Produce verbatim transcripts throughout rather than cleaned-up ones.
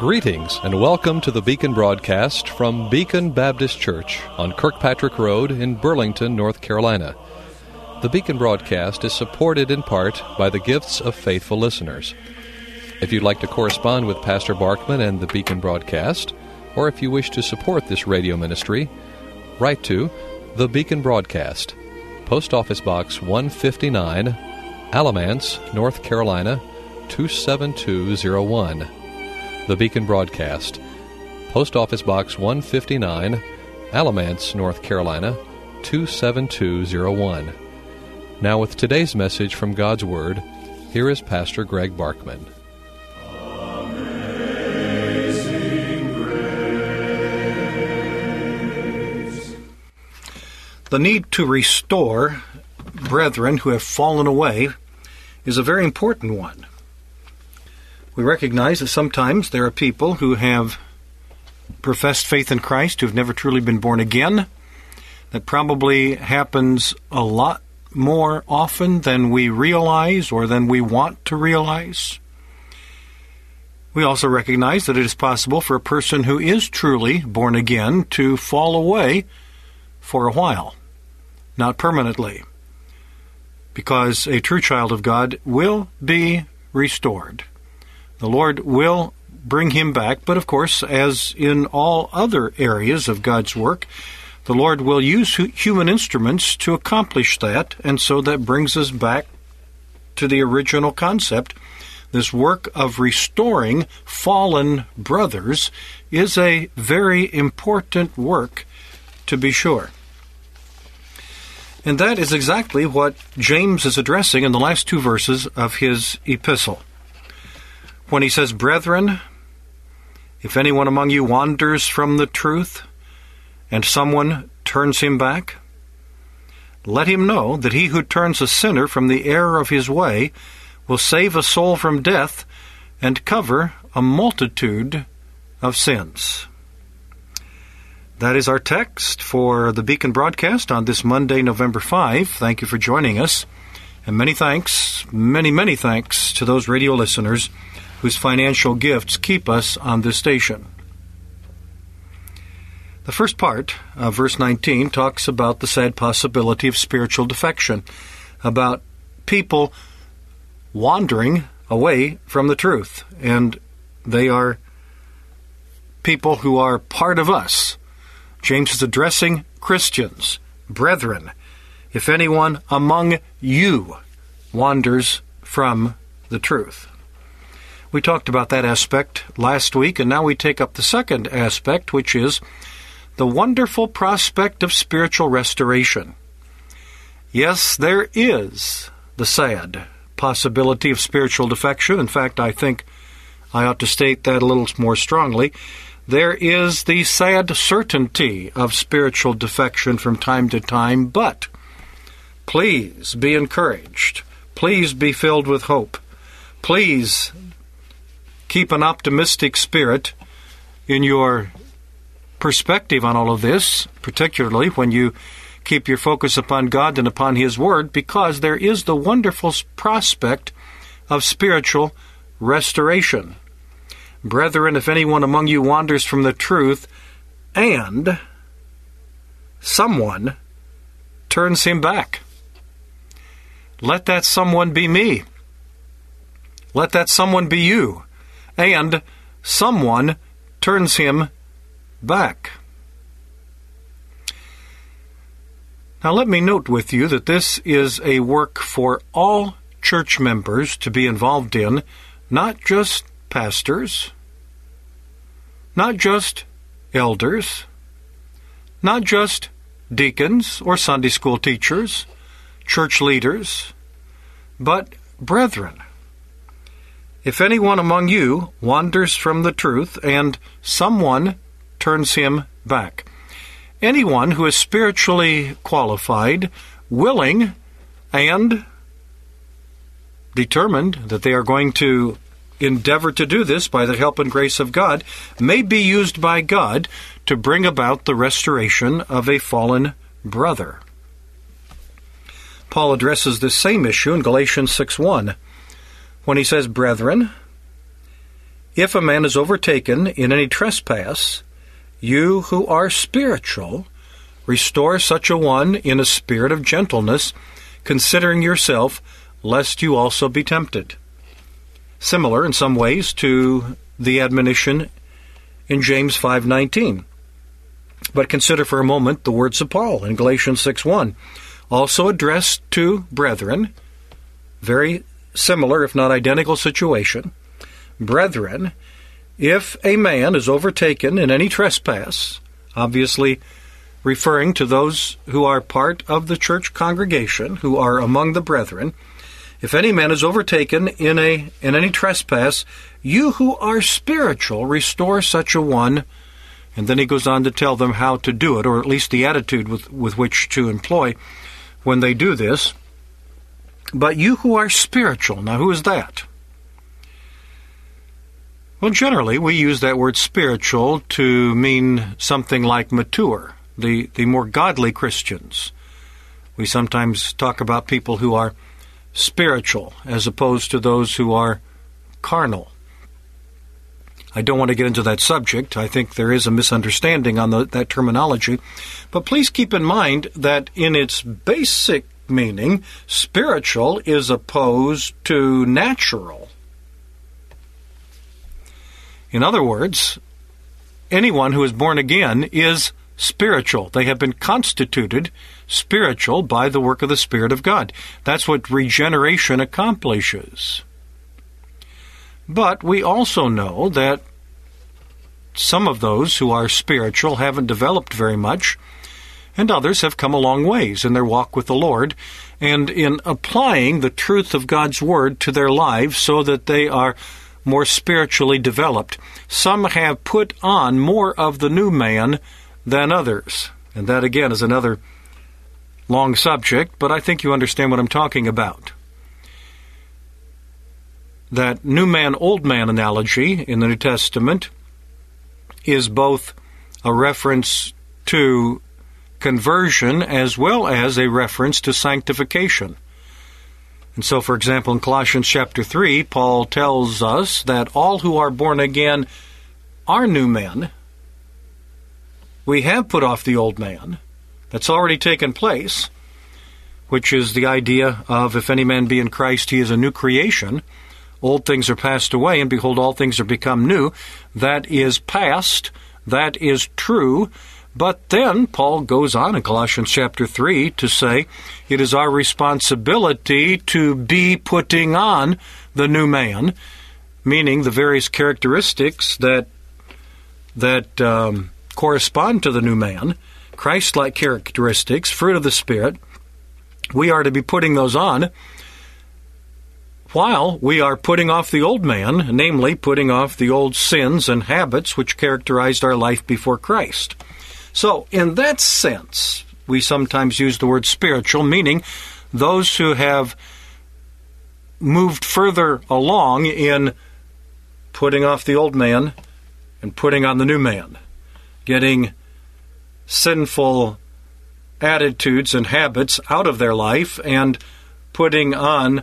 Greetings and welcome to the Beacon broadcast from Beacon Baptist Church on Kirkpatrick Road in Burlington, North Carolina. The Beacon broadcast is supported in part by the gifts of faithful listeners. If you'd like to correspond with Pastor Barkman and the Beacon broadcast, or if you wish to support this radio ministry, write to The Beacon Broadcast, Post Office Box one fifty-nine, Alamance, North Carolina, two seven two zero one. The Beacon Broadcast, Post Office Box one fifty-nine, Alamance, North Carolina, two seven two zero one. Now with today's message from God's Word, here is Pastor Greg Barkman. The need to restore brethren who have fallen away is a very important one. We recognize that sometimes there are people who have professed faith in Christ who have never truly been born again. That probably happens a lot more often than we realize or than we want to realize. We also recognize that it is possible for a person who is truly born again to fall away for a while, not permanently, because a true child of God will be restored. The Lord will bring him back, but of course, as in all other areas of God's work, the Lord will use human instruments to accomplish that, and so that brings us back to the original concept. This work of restoring fallen brothers is a very important work, to be sure. And that is exactly what James is addressing in the last two verses of his epistle. When he says, "Brethren, if anyone among you wanders from the truth, and someone turns him back, let him know that he who turns a sinner from the error of his way will save a soul from death and cover a multitude of sins." That is our text for the Beacon broadcast on this Monday, November fifth. Thank you for joining us. And many thanks, many, many thanks to those radio listeners whose financial gifts keep us on this station. The first part of verse nineteen talks about the sad possibility of spiritual defection, about people wandering away from the truth, and they are people who are part of us. James is addressing Christians. Brethren, if anyone among you wanders from the truth. We talked about that aspect last week, and now we take up the second aspect, which is the wonderful prospect of spiritual restoration. Yes, there is the sad possibility of spiritual defection. In fact, I think I ought to state that a little more strongly. There is the sad certainty of spiritual defection from time to time, but please be encouraged. Please be filled with hope. Please keep an optimistic spirit in your perspective on all of this, particularly when you keep your focus upon God and upon His Word, because there is the wonderful prospect of spiritual restoration. Brethren, if anyone among you wanders from the truth, and someone turns him back, let that someone be me. Let that someone be you. And someone turns him back. Now let me note with you that this is a work for all church members to be involved in, not just pastors, not just elders, not just deacons or Sunday school teachers, church leaders, but brethren. If anyone among you wanders from the truth, and someone turns him back. Anyone who is spiritually qualified, willing, and determined that they are going to endeavor to do this by the help and grace of God, may be used by God to bring about the restoration of a fallen brother. Paul addresses this same issue in Galatians six one, when he says, "Brethren, If a man is overtaken in any trespass, you who are spiritual, restore such a one in a spirit of gentleness, considering yourself, lest you also be tempted. Similar in some ways to the admonition in James five nineteen. But consider for a moment the words of Paul in Galatians six one, also addressed to brethren, very similar, if not identical situation. Brethren, if a man is overtaken in any trespass, obviously referring to those who are part of the church congregation, who are among the brethren, if any man is overtaken in a in any trespass, you who are spiritual, restore such a one. And then he goes on to tell them how to do it, or at least the attitude with, with which to employ when they do this. But you who are spiritual, now who is that? Well, generally we use that word spiritual to mean something like mature, the, the more godly Christians. We sometimes talk about people who are spiritual as opposed to those who are carnal. I don't want to get into that subject. I think there is a misunderstanding on the, that terminology. But please keep in mind that in its basic meaning, spiritual is opposed to natural. In other words, anyone who is born again is spiritual. They have been constituted spiritual by the work of the Spirit of God. That's what regeneration accomplishes. But we also know that some of those who are spiritual haven't developed very much, and others have come a long ways in their walk with the Lord, and in applying the truth of God's Word to their lives so that they are more spiritually developed. Some have put on more of the new man than others. And that, again, is another long subject, but I think you understand what I'm talking about. That new man, old man analogy in the New Testament is both a reference to conversion as well as a reference to sanctification. And so, for example, in Colossians chapter three, Paul tells us that all who are born again are new men. We have put off the old man. That's already taken place, which is the idea of if any man be in Christ, he is a new creation. Old things are passed away, and behold, all things are become new. That is past. That is true. But then Paul goes on in Colossians chapter three to say it is our responsibility to be putting on the new man, meaning the various characteristics that that um, correspond to the new man, Christ-like characteristics, fruit of the Spirit. We are to be putting those on while we are putting off the old man, namely putting off the old sins and habits which characterized our life before Christ. So, in that sense, we sometimes use the word spiritual, meaning those who have moved further along in putting off the old man and putting on the new man, getting sinful attitudes and habits out of their life and putting on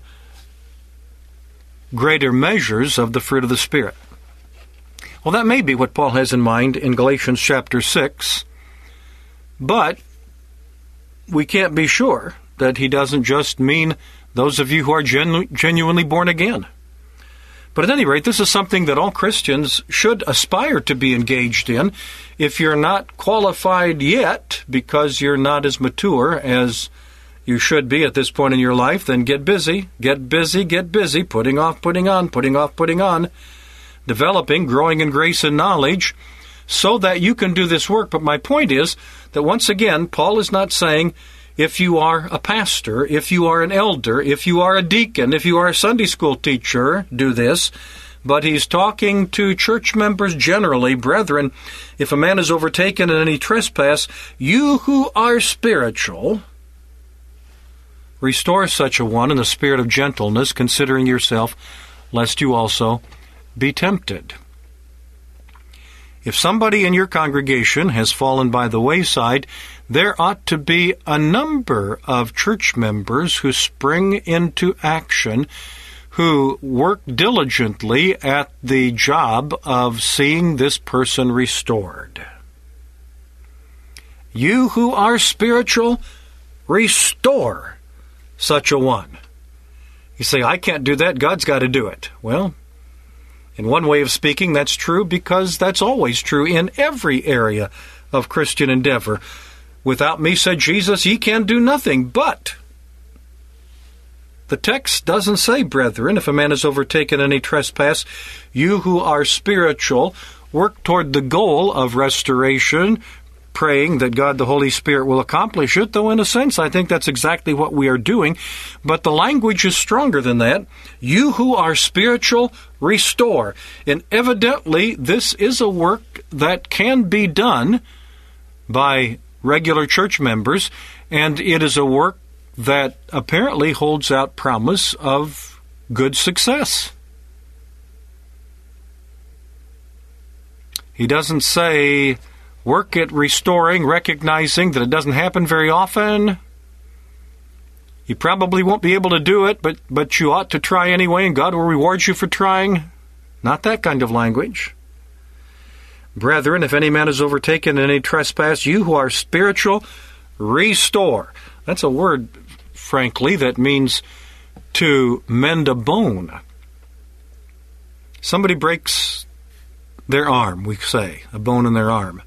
greater measures of the fruit of the Spirit. Well, that may be what Paul has in mind in Galatians chapter six, but we can't be sure that he doesn't just mean those of you who are genu- genuinely born again. But at any rate, this is something that all Christians should aspire to be engaged in. If you're not qualified yet because you're not as mature as you should be at this point in your life, then get busy, get busy, get busy, putting off, putting on, putting off, putting on, developing, growing in grace and knowledge, so that you can do this work. But my point is that once again, Paul is not saying if you are a pastor, if you are an elder, if you are a deacon, if you are a Sunday school teacher, do this. But he's talking to church members generally. Brethren, if a man is overtaken in any trespass, you who are spiritual, restore such a one in the spirit of gentleness, considering yourself, lest you also be tempted. If somebody in your congregation has fallen by the wayside, there ought to be a number of church members who spring into action, who work diligently at the job of seeing this person restored. You who are spiritual, restore such a one. You say, I can't do that, God's got to do it. Well, in one way of speaking, that's true because that's always true in every area of Christian endeavor. Without me, said Jesus, ye can do nothing. But the text doesn't say, brethren, if a man has overtaken any trespass, you who are spiritual, work toward the goal of restoration, praying that God the Holy Spirit will accomplish it, though in a sense I think that's exactly what we are doing. But the language is stronger than that. You who are spiritual, restore. And evidently this is a work that can be done by regular church members, and it is a work that apparently holds out promise of good success. He doesn't say, work at restoring, recognizing that it doesn't happen very often. You probably won't be able to do it, but, but you ought to try anyway, and God will reward you for trying. Not that kind of language. Brethren, if any man is overtaken in any trespass, you who are spiritual, restore. That's a word, frankly, that means to mend a bone. Somebody breaks their arm, we say, a bone in their arm.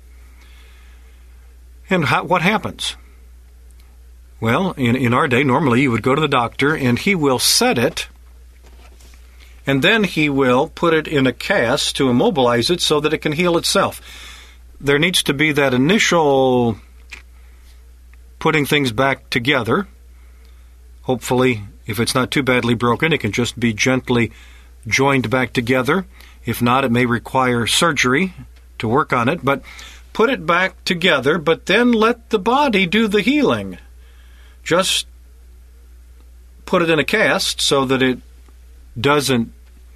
And how, what happens? Well, in, in our day, normally you would go to the doctor and he will set it, and then he will put it in a cast to immobilize it so that it can heal itself. There needs to be that initial putting things back together. Hopefully, if it's not too badly broken, it can just be gently joined back together. If not, it may require surgery to work on it. But put it back together, but then let the body do the healing. Just put it in a cast so that it doesn't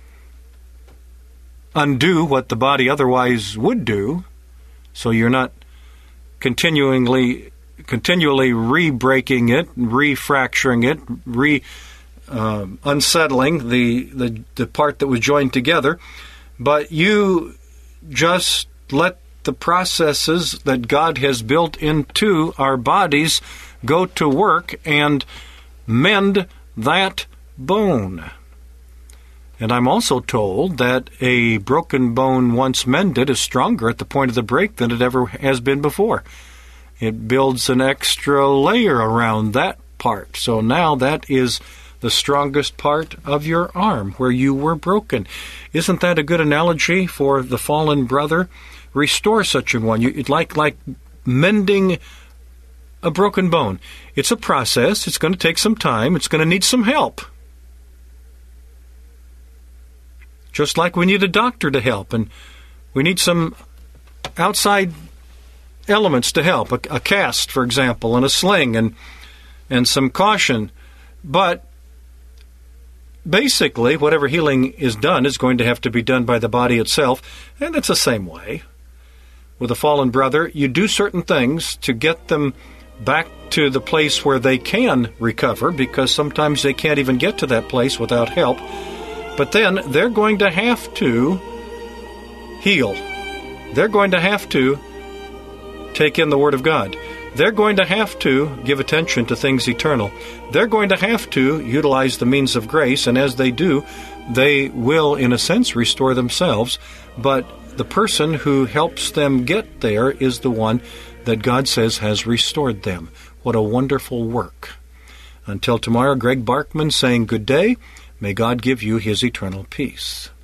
undo what the body otherwise would do, so you're not continually continually re-breaking it, re-fracturing it, re uh, unsettling the, the the part that was joined together, but you just let the processes that God has built into our bodies go to work and mend that bone. And I'm also told that a broken bone once mended is stronger at the point of the break than it ever has been before. It builds an extra layer around that part. So now that is the strongest part of your arm where you were broken. Isn't that a good analogy for the fallen brother? Restore such a one. You, like, like mending a broken bone. It's a process. It's going to take some time. It's going to need some help. Just like we need a doctor to help, and we need some outside elements to help, a, a cast, for example, and a sling, and and some caution. But basically, whatever healing is done is going to have to be done by the body itself, and it's the same way. With a fallen brother, you do certain things to get them back to the place where they can recover, because sometimes they can't even get to that place without help. But then they're going to have to heal. They're going to have to take in the Word of God. They're going to have to give attention to things eternal. They're going to have to utilize the means of grace, and as they do, they will, in a sense, restore themselves. But the person who helps them get there is the one that God says has restored them. What a wonderful work. Until tomorrow, Greg Barkman saying good day. May God give you His eternal peace.